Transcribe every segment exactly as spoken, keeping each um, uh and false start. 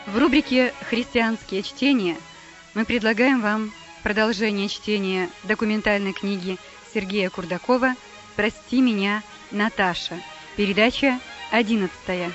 В рубрике «Христианские чтения» мы предлагаем вам продолжение чтения документальной книги Сергея Курдакова «Прости меня, Наташа». Передача одиннадцатая.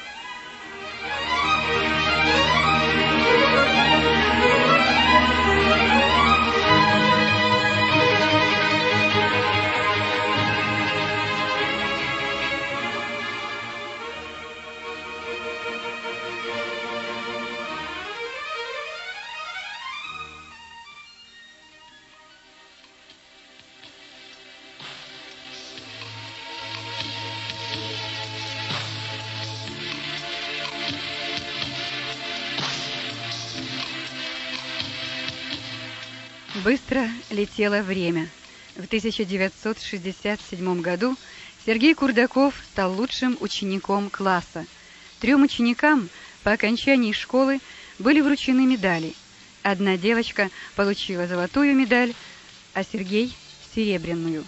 Быстро летело время. В тысяча девятьсот шестьдесят седьмом году Сергей Курдаков стал лучшим учеником класса. Трем ученикам по окончании школы были вручены медали. Одна девочка получила золотую медаль, а Сергей – серебряную.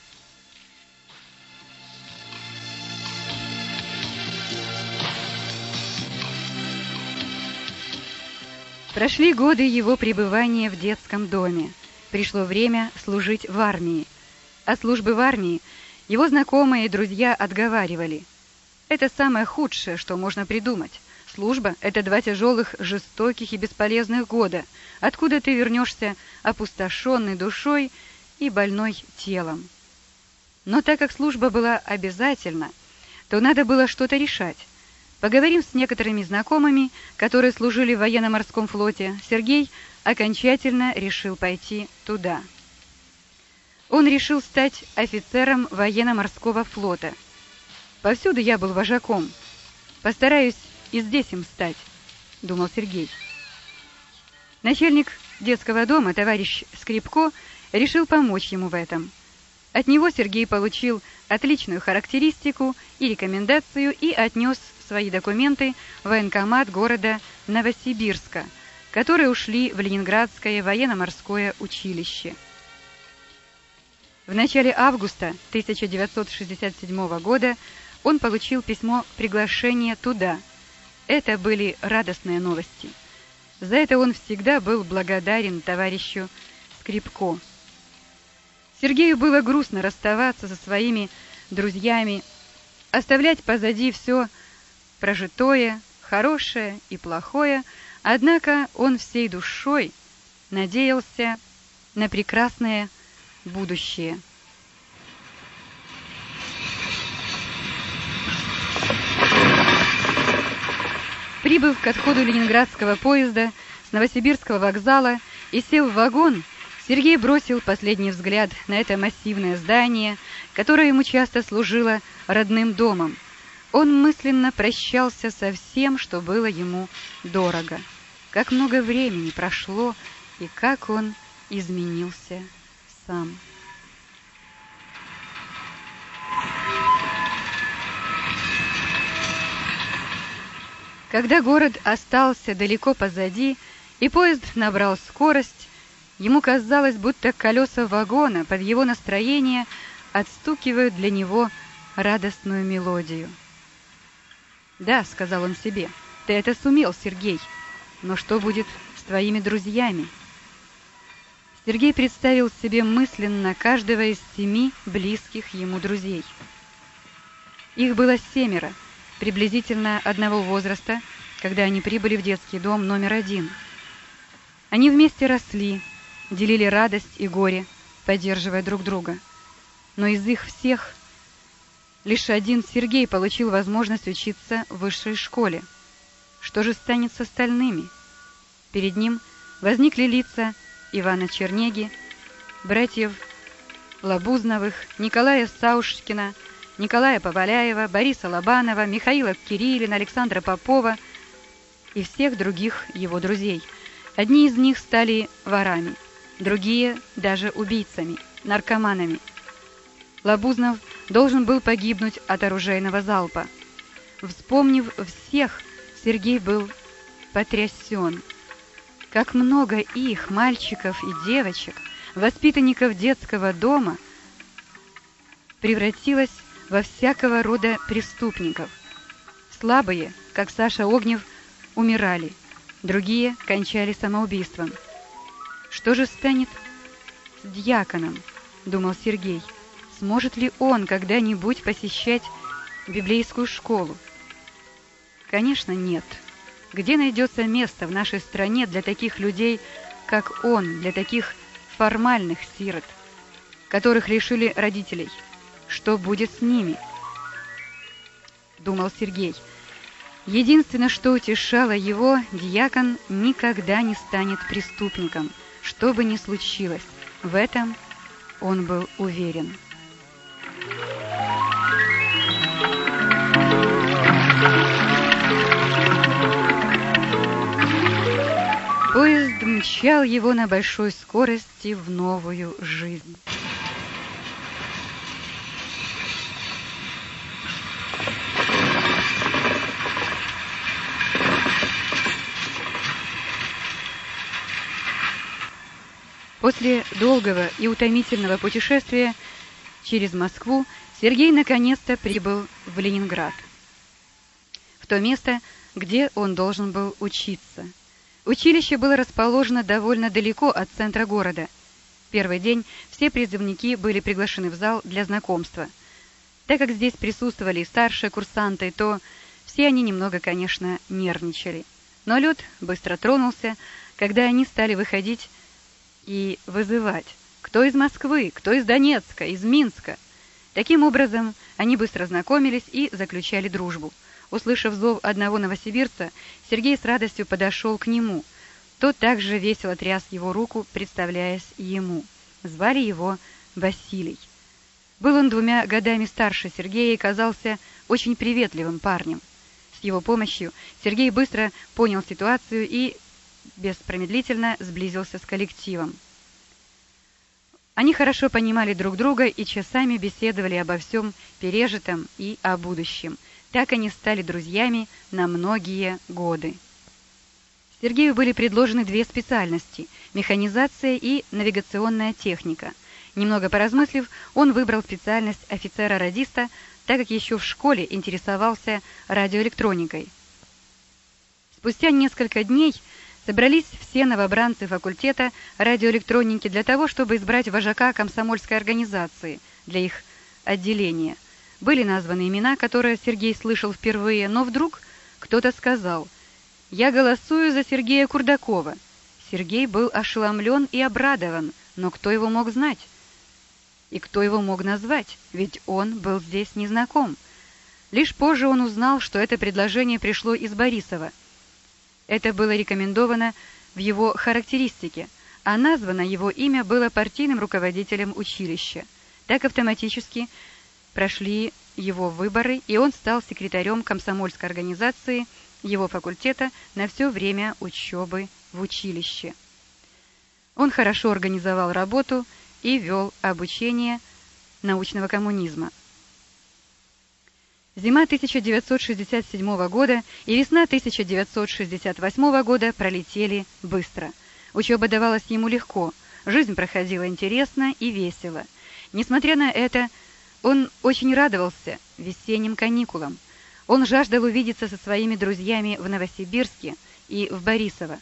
Прошли годы его пребывания в детском доме. Пришло время служить в армии. От службы в армии его знакомые и друзья отговаривали. Это самое худшее, что можно придумать. Служба – это два тяжелых, жестоких и бесполезных года, откуда ты вернешься опустошенный душой и больной телом. Но так как служба была обязательна, то надо было что-то решать. Поговорим с некоторыми знакомыми, которые служили в военно-морском флоте. Сергей окончательно решил пойти туда. Он решил стать офицером военно-морского флота. «Повсюду я был вожаком. Постараюсь и здесь им стать», — думал Сергей. Начальник детского дома, товарищ Скрипко, решил помочь ему в этом. От него Сергей получил отличную характеристику и рекомендацию и отнес свои документы в военкомат города Новосибирска, которые ушли в Ленинградское военно-морское училище. В начале августа тысяча девятьсот шестьдесят седьмого года он получил письмо приглашения туда. Это были радостные новости. За это он всегда был благодарен товарищу Скрипко. Сергею было грустно расставаться со своими друзьями, оставлять позади все прожитое, хорошее и плохое, однако он всей душой надеялся на прекрасное будущее. Прибыв к отходу ленинградского поезда с Новосибирского вокзала и сев в вагон, Сергей бросил последний взгляд на это массивное здание, которое ему часто служило родным домом. Он мысленно прощался со всем, что было ему дорого. Как много времени прошло, и как он изменился сам. Когда город остался далеко позади, и поезд набрал скорость, ему казалось, будто колеса вагона под его настроение отстукивают для него радостную мелодию. «Да», — сказал он себе, — «ты это сумел, Сергей, но что будет с твоими друзьями?» Сергей представил себе мысленно каждого из семи близких ему друзей. Их было семеро, приблизительно одного возраста, когда они прибыли в детский дом номер один. Они вместе росли, делили радость и горе, поддерживая друг друга. Но из их всех лишь один Сергей получил возможность учиться в высшей школе. Что же станет с остальными? Перед ним возникли лица Ивана Чернеги, братьев Лабузновых, Николая Саушкина, Николая Поваляева, Бориса Лобанова, Михаила Кириллина, Александра Попова и всех других его друзей. Одни из них стали ворами, другие даже убийцами, наркоманами. Лабузнов должен был погибнуть от оружейного залпа. Вспомнив всех, Сергей был потрясен. Как много их, мальчиков и девочек, воспитанников детского дома, превратилось во всякого рода преступников. Слабые, как Саша Огнев, умирали. другие кончали самоубийством. «Что же станет с дьяконом?» — думал Сергей. «Сможет ли он когда-нибудь посещать библейскую школу?» Конечно, нет. Где найдется место в нашей стране для таких людей, как он, для таких формальных сирот, которых лишили родителей? Что будет с ними? Думал Сергей. Единственное, что утешало его, дьякон никогда не станет преступником, что бы ни случилось. В этом он был уверен. Поезд мчал его на большой скорости в новую жизнь. После долгого и утомительного путешествия через Москву Сергей наконец-то прибыл в Ленинград, в то место, где он должен был учиться. Училище было расположено довольно далеко от центра города. Первый день все призывники были приглашены в зал для знакомства. Так как здесь присутствовали и старшие курсанты, то все они немного, конечно, нервничали. Но лед быстро тронулся, когда они стали выходить и вызывать, кто из Москвы, кто из Донецка, из Минска. Таким образом, они быстро знакомились и заключали дружбу. Услышав зов одного новосибирца, Сергей с радостью подошел к нему. Тот также весело тряс его руку, представляясь ему. Звали его Василий. Был он двумя годами старше Сергея и казался очень приветливым парнем. С его помощью Сергей быстро понял ситуацию и беспромедлительно сблизился с коллективом. Они хорошо понимали друг друга и часами беседовали обо всем пережитом и о будущем. Так они стали друзьями на многие годы. Сергею были предложены две специальности – механизация и навигационная техника. Немного поразмыслив, он выбрал специальность офицера-радиста, так как еще в школе интересовался радиоэлектроникой. Спустя несколько дней собрались все новобранцы факультета радиоэлектроники для того, чтобы избрать вожака комсомольской организации для их отделения. Были названы имена, которые Сергей слышал впервые, но вдруг кто-то сказал: «Я голосую за Сергея Курдакова». Сергей был ошеломлен и обрадован, но кто его мог знать? И кто его мог назвать? Ведь он был здесь незнаком. Лишь позже он узнал, что это предложение пришло из Борисова. Это было рекомендовано в его характеристике, а названо его имя было партийным руководителем училища. Так автоматически прошли его выборы, и он стал секретарем комсомольской организации его факультета на все время учебы в училище. Он хорошо организовал работу и вел обучение научного коммунизма. Зима тысяча девятьсот шестьдесят седьмого года и весна тысяча девятьсот шестьдесят восьмого года пролетели быстро. Учеба давалась ему легко, жизнь проходила интересно и весело. Несмотря на это, он очень радовался весенним каникулам. Он жаждал увидеться со своими друзьями в Новосибирске и в Борисово.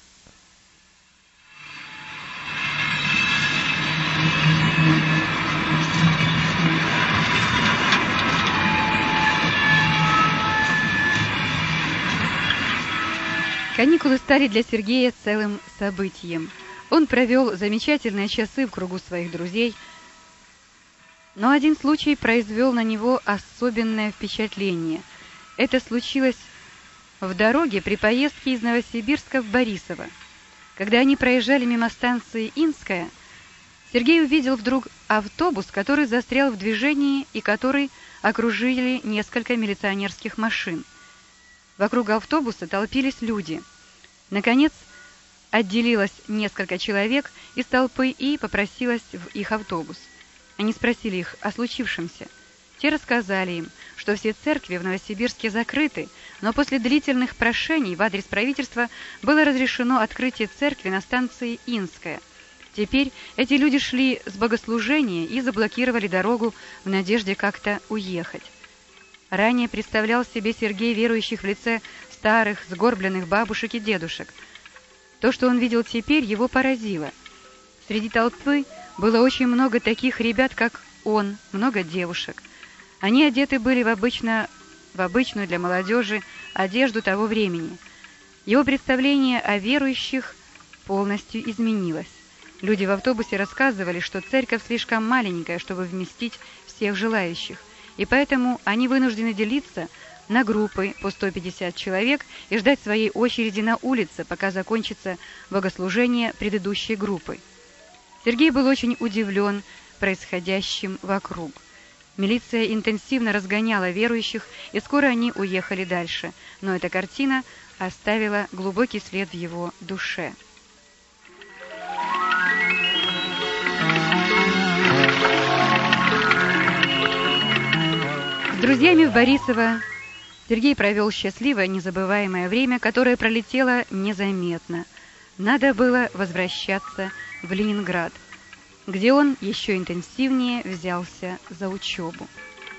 Каникулы стали для Сергея целым событием. Он провел замечательные часы в кругу своих друзей, но один случай произвел на него особенное впечатление. Это случилось в дороге при поездке из Новосибирска в Борисово. Когда они проезжали мимо станции Инская, Сергей увидел вдруг автобус, который застрял в движении и который окружили несколько милиционерских машин. Вокруг автобуса толпились люди. Наконец, отделилось несколько человек из толпы и попросилось в их автобус. Они спросили их о случившемся. Те рассказали им, что все церкви в Новосибирске закрыты, но после длительных прошений в адрес правительства было разрешено открытие церкви на станции Инская. Теперь эти люди шли с богослужения и заблокировали дорогу в надежде как-то уехать. Ранее представлял себе Сергей верующих в лице старых, сгорбленных бабушек и дедушек. То, что он видел теперь, его поразило. Среди толпы было очень много таких ребят, как он, много девушек. Они одеты были в, обычно, в обычную для молодежи одежду того времени. Его представление о верующих полностью изменилось. Люди в автобусе рассказывали, что церковь слишком маленькая, чтобы вместить всех желающих, и поэтому они вынуждены делиться на группы по сто пятьдесят человек и ждать своей очереди на улице, пока закончится богослужение предыдущей группы. Сергей был очень удивлен происходящим вокруг. Милиция интенсивно разгоняла верующих, и скоро они уехали дальше, но эта картина оставила глубокий след в его душе. С друзьями в Борисово Сергей провел счастливое, незабываемое время, которое пролетело незаметно. Надо было возвращаться в Ленинград, где он еще интенсивнее взялся за учебу.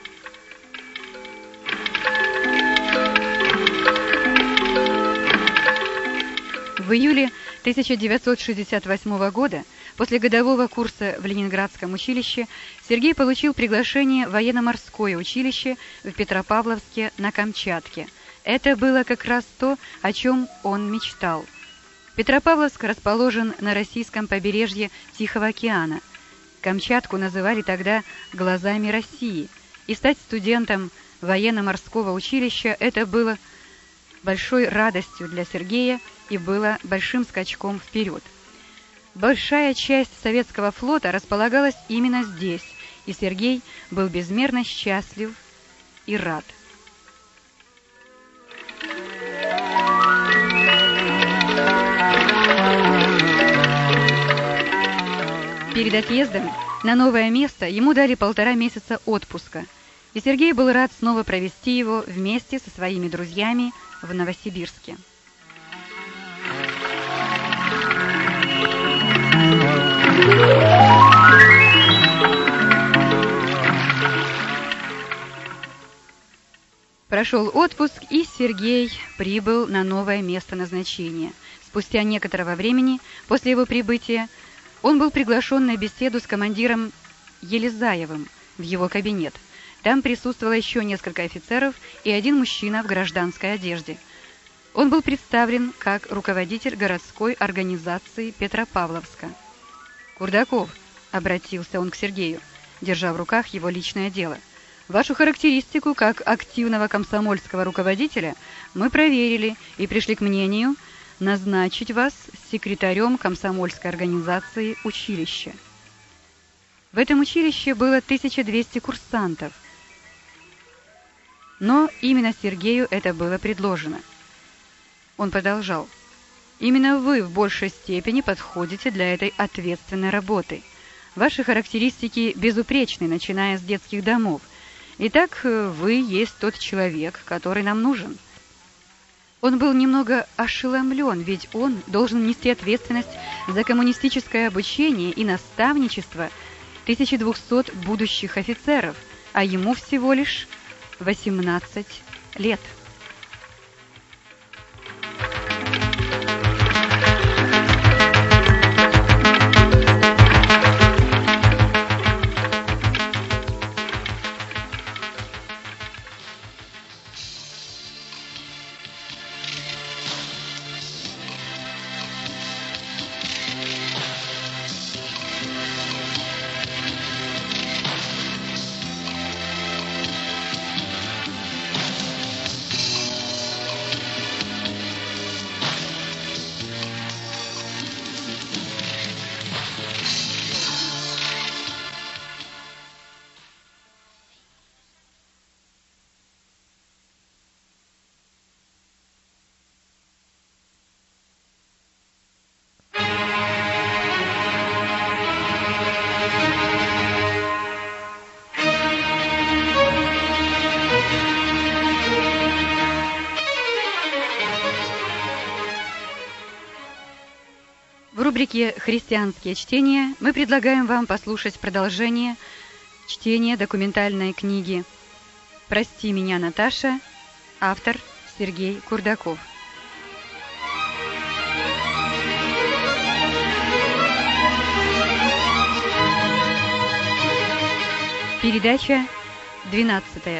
В июле тысяча девятьсот шестьдесят восьмого года, после годового курса в Ленинградском училище, Сергей получил приглашение в военно-морское училище в Петропавловске на Камчатке. Это было как раз то, о чем он мечтал. Петропавловск расположен на российском побережье Тихого океана. Камчатку называли тогда «глазами России», и стать студентом военно-морского училища это было большой радостью для Сергея и было большим скачком вперед. Большая часть советского флота располагалась именно здесь, и Сергей был безмерно счастлив и рад. Перед отъездом на новое место ему дали полтора месяца отпуска, и Сергей был рад снова провести его вместе со своими друзьями в Новосибирске. Прошел отпуск, и Сергей прибыл на новое место назначения. Спустя некоторого времени после его прибытия он был приглашен на беседу с командиром Елизаевым в его кабинет. Там присутствовало еще несколько офицеров и один мужчина в гражданской одежде. Он был представлен как руководитель городской организации Петропавловска. «Курдаков», — обратился он к Сергею, держа в руках его личное дело, «вашу характеристику как активного комсомольского руководителя мы проверили и пришли к мнению назначить вас секретарем комсомольской организации училища». В этом училище было тысяча двести курсантов, но именно Сергею это было предложено. Он продолжал: «Именно вы в большей степени подходите для этой ответственной работы. Ваши характеристики безупречны, начиная с детских домов. Итак, вы есть тот человек, который нам нужен». Он был немного ошеломлен, ведь он должен нести ответственность за коммунистическое обучение и наставничество тысячи двухсот будущих офицеров, а ему всего лишь восемнадцать лет. В рубрике «Христианские чтения» мы предлагаем вам послушать продолжение чтения документальной книги «Прости меня, Наташа», автор Сергей Курдаков. Передача двенадцатая.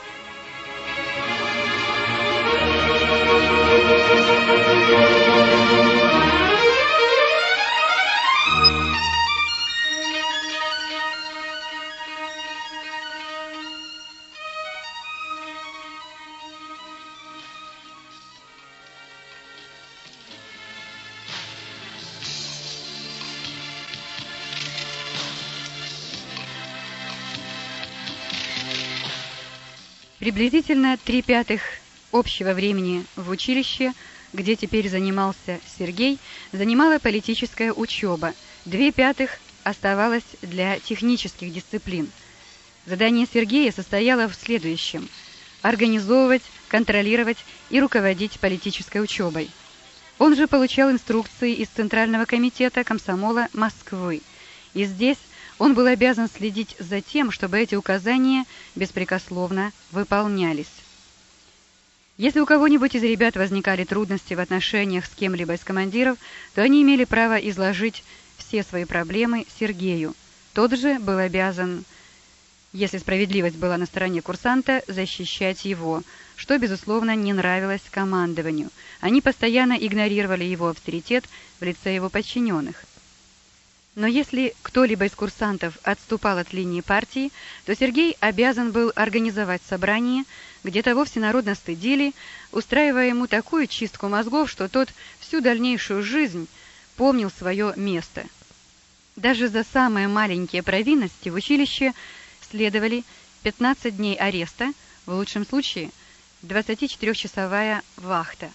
Приблизительно три пятых общего времени в училище, где теперь занимался Сергей, занимала политическая учеба, две пятых оставалось для технических дисциплин. Задание Сергея состояло в следующем: организовывать, контролировать и руководить политической учебой. Он же получал инструкции из Центрального комитета комсомола Москвы, и здесь он был обязан следить за тем, чтобы эти указания беспрекословно выполнялись. Если у кого-нибудь из ребят возникали трудности в отношениях с кем-либо из командиров, то они имели право изложить все свои проблемы Сергею. Тот же был обязан, если справедливость была на стороне курсанта, защищать его, что, безусловно, не нравилось командованию. Они постоянно игнорировали его авторитет в лице его подчиненных. Но если кто-либо из курсантов отступал от линии партии, то Сергей обязан был организовать собрание, где того всенародно стыдили, устраивая ему такую чистку мозгов, что тот всю дальнейшую жизнь помнил свое место. Даже за самые маленькие провинности в училище следовали пятнадцать дней ареста, в лучшем случае двадцатичетырёхчасовая вахта.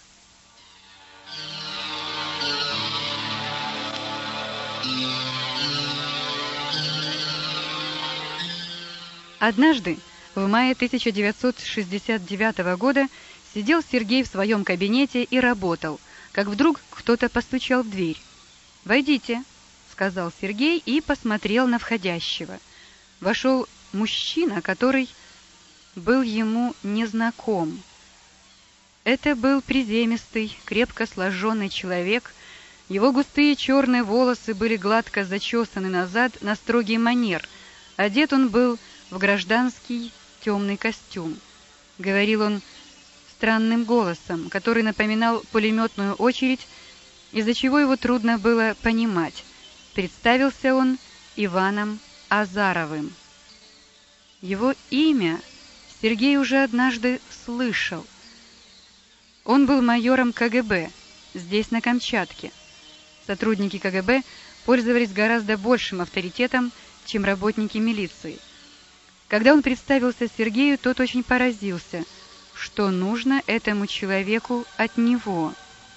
Однажды, в мае тысяча девятьсот шестьдесят девятого года, сидел Сергей в своем кабинете и работал, как вдруг кто-то постучал в дверь. «Войдите», — сказал Сергей и посмотрел на входящего. Вошел мужчина, который был ему незнаком. Это был приземистый, крепко сложенный человек. Его густые черные волосы были гладко зачесаны назад на строгий манер. Одет он был в гражданский темный костюм. Говорил он странным голосом, который напоминал пулеметную очередь, из-за чего его трудно было понимать. Представился он Иваном Азаровым. Его имя Сергей уже однажды слышал. Он был майором ка гэ бэ здесь, на Камчатке. Сотрудники ка гэ бэ пользовались гораздо большим авторитетом, чем работники милиции. Когда он представился Сергею, тот очень поразился, что нужно этому человеку от него.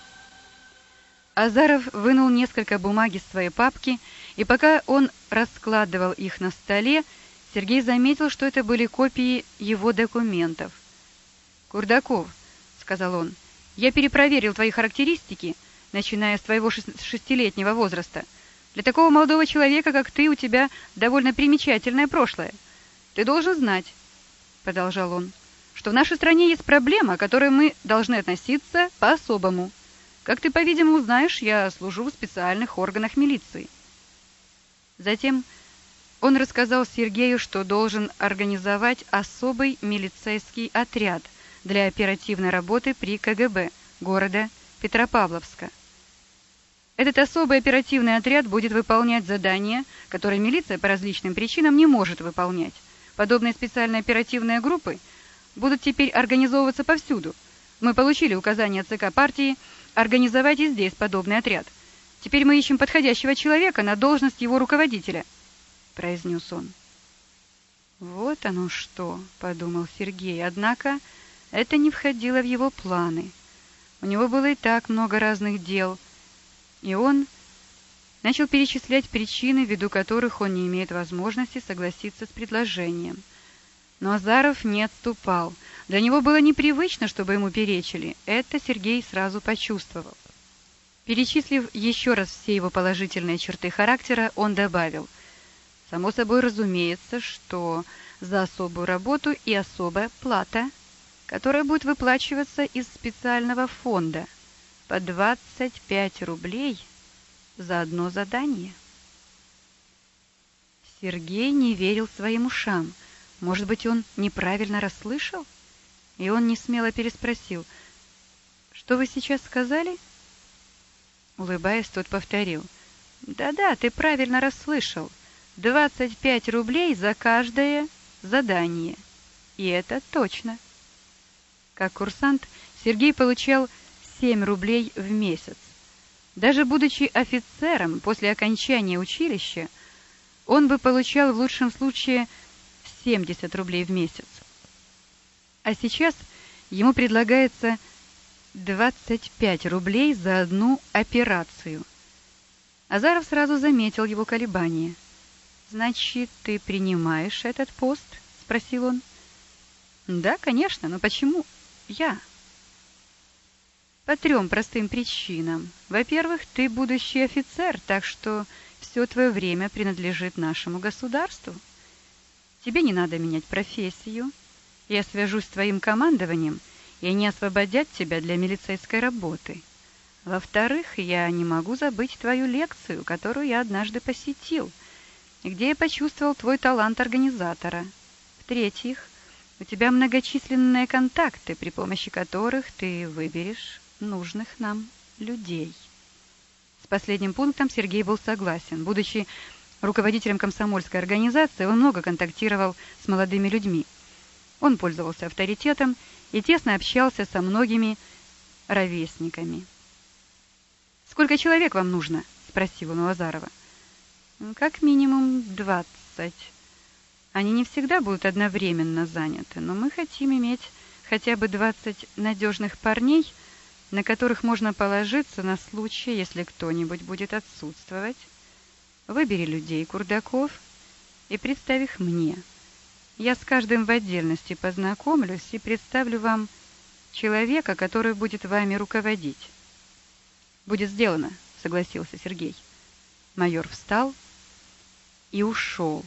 Азаров вынул несколько бумаг из своей папки, и пока он раскладывал их на столе, Сергей заметил, что это были копии его документов. «Курдаков», — сказал он, — «я перепроверил твои характеристики, начиная с твоего шестилетнего возраста. Для такого молодого человека, как ты, у тебя довольно примечательное прошлое. Ты должен знать, — продолжал он, — что в нашей стране есть проблема, к которой мы должны относиться по-особому. Как ты, по-видимому, знаешь, я служу в специальных органах милиции». Затем он рассказал Сергею, что должен организовать особый милицейский отряд для оперативной работы при ка гэ бэ города Петропавловска. Этот особый оперативный отряд будет выполнять задания, которые милиция по различным причинам не может выполнять. Подобные специальные оперативные группы будут теперь организовываться повсюду. Мы получили указание ЦК партии организовать и здесь подобный отряд. Теперь мы ищем подходящего человека на должность его руководителя, — произнес он. «Вот оно что», — подумал Сергей, однако это не входило в его планы. У него было и так много разных дел, и он начал перечислять причины, ввиду которых он не имеет возможности согласиться с предложением. Но Азаров не отступал. Для него было непривычно, чтобы ему перечили. Это Сергей сразу почувствовал. Перечислив еще раз все его положительные черты характера, он добавил: «Само собой разумеется, что за особую работу и особая плата, которая будет выплачиваться из специального фонда по двадцать пять рублей за одно задание». Сергей не верил своим ушам. Может быть, он неправильно расслышал? И он несмело переспросил: «Что вы сейчас сказали?» Улыбаясь, тот повторил: «Да-да, ты правильно расслышал. Двадцать пять рублей за каждое задание. И это точно». Как курсант Сергей получал семь рублей в месяц. Даже будучи офицером после окончания училища, он бы получал в лучшем случае семьдесят рублей в месяц. А сейчас ему предлагается двадцать пять рублей за одну операцию. Азаров сразу заметил его колебания. «Значит, ты принимаешь этот пост?» — спросил он. «Да, конечно, но почему я?» «По трем простым причинам. Во-первых, ты будущий офицер, так что все твое время принадлежит нашему государству. Тебе не надо менять профессию. Я свяжусь с твоим командованием, и они освободят тебя для милицейской работы. Во-вторых, я не могу забыть твою лекцию, которую я однажды посетил, где я почувствовал твой талант организатора. В-третьих, у тебя многочисленные контакты, при помощи которых ты выберешь нужных нам людей». С последним пунктом Сергей был согласен. Будучи руководителем комсомольской организации, он много контактировал с молодыми людьми. Он пользовался авторитетом и тесно общался со многими ровесниками. «Сколько человек вам нужно?» — спросил он у Азарова. «Как минимум двадцать. Они не всегда будут одновременно заняты, но мы хотим иметь хотя бы двадцать надежных парней, на которых можно положиться на случай, если кто-нибудь будет отсутствовать. Выбери людей курдаков и представь их мне. Я с каждым в отдельности познакомлюсь и представлю вам человека, который будет вами руководить». «Будет сделано», — согласился Сергей. Майор встал и ушел.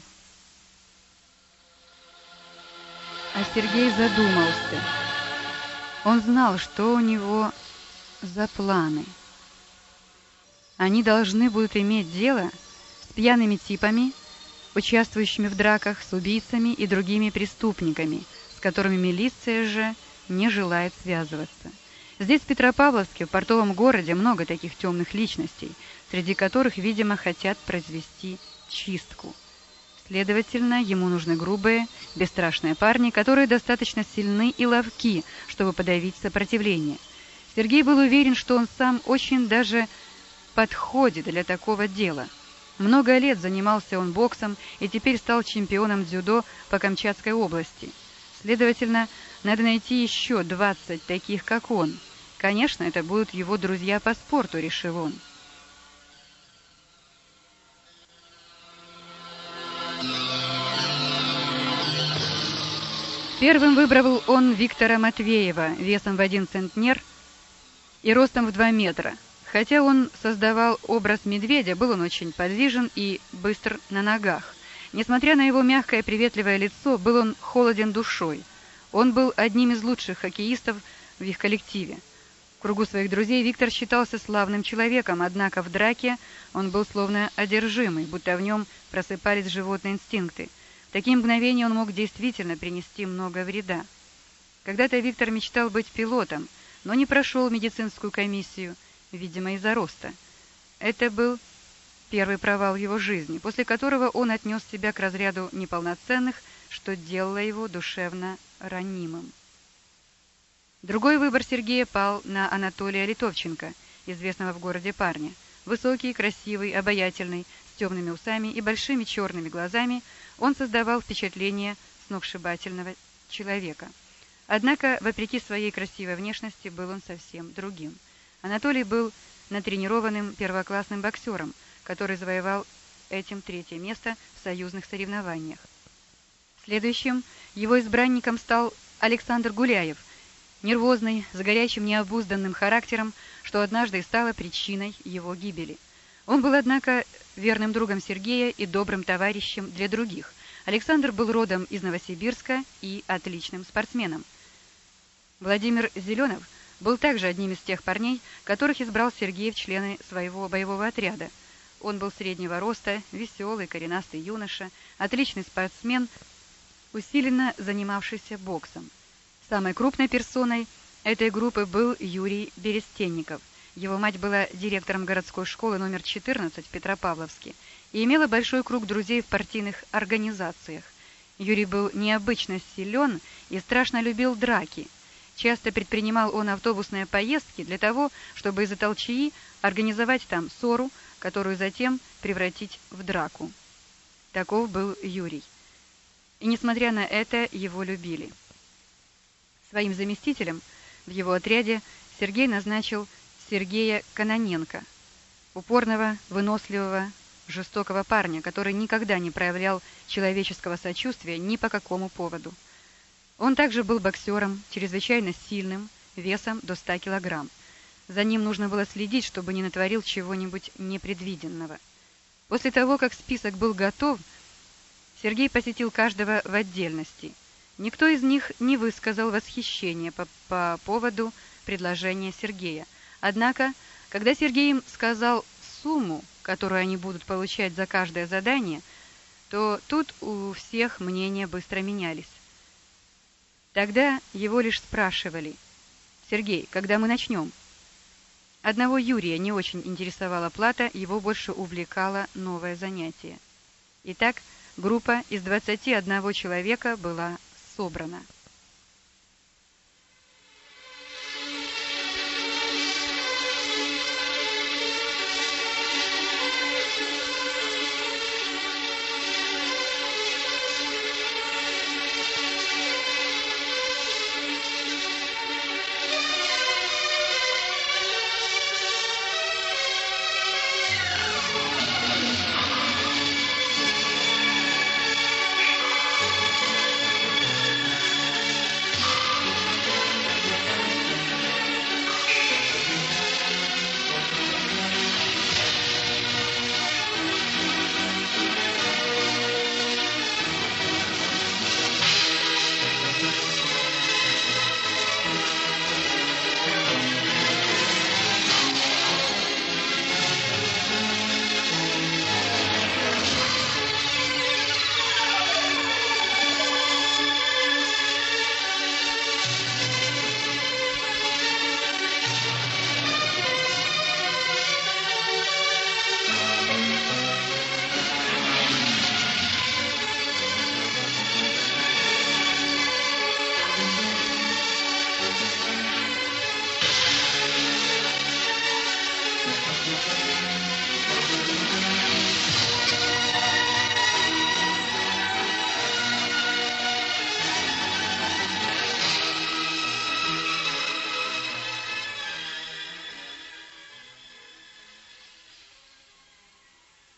А Сергей задумался. Он знал, что у него за планы. Они должны будут иметь дело с пьяными типами, участвующими в драках, с убийцами и другими преступниками, с которыми милиция же не желает связываться. Здесь, в Петропавловске, в портовом городе, много таких темных личностей, среди которых, видимо, хотят произвести чистку. Следовательно, ему нужны грубые, бесстрашные парни, которые достаточно сильны и ловки, чтобы подавить сопротивление. Сергей был уверен, что он сам очень даже подходит для такого дела. Много лет занимался он боксом и теперь стал чемпионом дзюдо по Камчатской области. Следовательно, надо найти еще двадцать таких, как он. Конечно, это будут его друзья по спорту, решил он. Первым выбрал он Виктора Матвеева, весом в один центнер и ростом в два метра. Хотя он создавал образ медведя, был он очень подвижен и быстр на ногах. Несмотря на его мягкое приветливое лицо, был он холоден душой. Он был одним из лучших хоккеистов в их коллективе. В кругу своих друзей Виктор считался славным человеком, однако в драке он был словно одержимый, будто в нем просыпались животные инстинкты. В такие мгновения он мог действительно принести много вреда. Когда-то Виктор мечтал быть пилотом, но не прошел медицинскую комиссию, видимо, из-за роста. Это был первый провал в его жизни, после которого он отнес себя к разряду неполноценных, что делало его душевно ранимым. Другой выбор Сергея пал на Анатолия Литовченко, известного в городе парня. Высокий, красивый, обаятельный, с темными усами и большими черными глазами, он создавал впечатление сногсшибательного человека. Однако, вопреки своей красивой внешности, был он совсем другим. Анатолий был натренированным первоклассным боксером, который завоевал этим третье место в союзных соревнованиях. Следующим его избранником стал Александр Гуляев, нервозный, с горячим необузданным характером, что однажды и стало причиной его гибели. Он был, однако, верным другом Сергея и добрым товарищем для других. Александр был родом из Новосибирска и отличным спортсменом. Владимир Зеленов был также одним из тех парней, которых избрал Сергей в члены своего боевого отряда. Он был среднего роста, веселый, коренастый юноша, отличный спортсмен, усиленно занимавшийся боксом. Самой крупной персоной этой группы был Юрий Берестенников. Его мать была директором городской школы номер четырнадцать в Петропавловске и имела большой круг друзей в партийных организациях. Юрий был необычно силен и страшно любил драки. Часто предпринимал он автобусные поездки для того, чтобы из-за толчаи организовать там ссору, которую затем превратить в драку. Таков был Юрий. И несмотря на это, его любили. Своим заместителем в его отряде Сергей назначил Сергея Кононенко, упорного, выносливого, жестокого парня, который никогда не проявлял человеческого сочувствия ни по какому поводу. Он также был боксером, чрезвычайно сильным, весом до ста килограмм. За ним нужно было следить, чтобы не натворил чего-нибудь непредвиденного. После того, как список был готов, Сергей посетил каждого в отдельности. Никто из них не высказал восхищения по, по поводу предложения Сергея. Однако, когда Сергей им сказал сумму, которую они будут получать за каждое задание, то тут у всех мнения быстро менялись. Тогда его лишь спрашивали: «Сергей, когда мы начнем?» Одного Юрия не очень интересовала плата, его больше увлекало новое занятие. Итак, группа из двадцати одного человека была собрана.